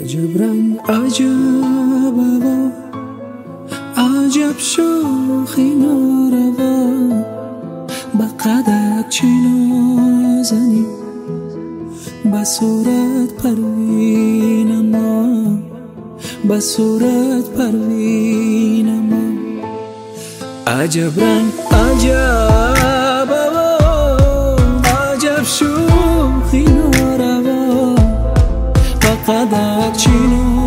عجب رنگ عجب هوا، عجب شوخی ناروا، به قدک چی نازنی، به صورت پروین ما، به صورت پروین ما. عجب رنگ عجب هوا، عجب شوخی ناروا، به قدک چی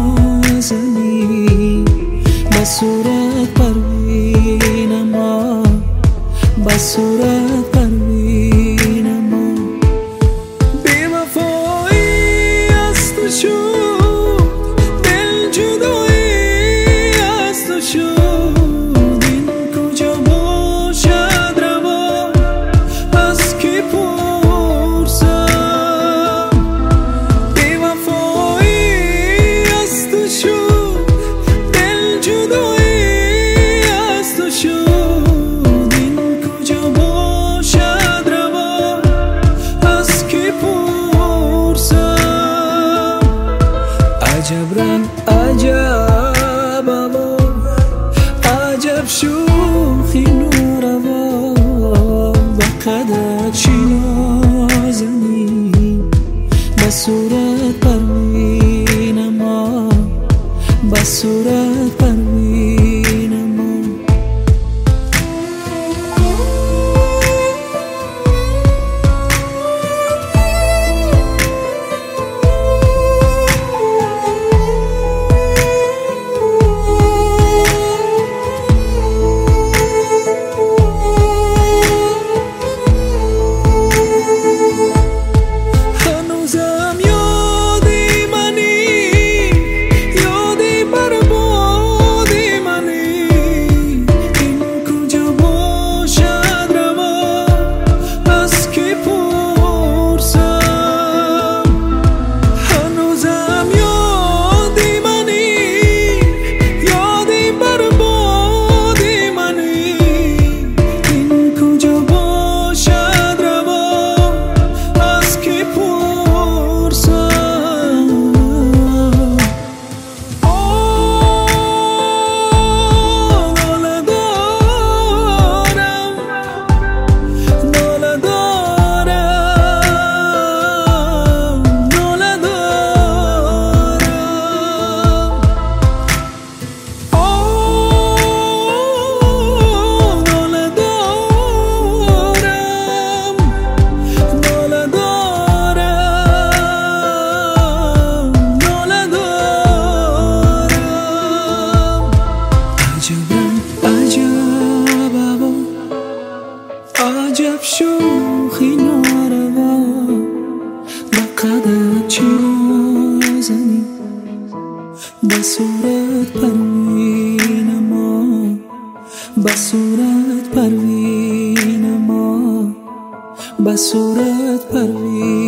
نازنی، به صورت پروین ما، به صورت پروین ما. بی وفایی از تو شد، دل جدایی از تو شد، این کجا باشد روا، از کی پرسم. بی وفایی از تو شد، دل جدایی از تو شد، این کجا باشد روا، از کی پرسم. عجب رنگ عجب هوا، عجب شوخی ناروا، به قدک چی نازنی، به صورت پروین ما، به صورت پروین ما. هنوزم یادی منی، یادی بربادی منی، این کجا باشد روا، از کی پرسم. هنوزم یادی منی، یادی بربادی منی، این کجا باشد روا، از کی پرسم. ناله دارم، ناله دارم، ناله دارم. ناله دارم، ناله دارم، ناله دارم. عجب رنگ عجب هوا، عجب شوخی ناروا، به قدک چی نازنی، به صورت پروین ما، به صورت پروین ما، به صورت پروین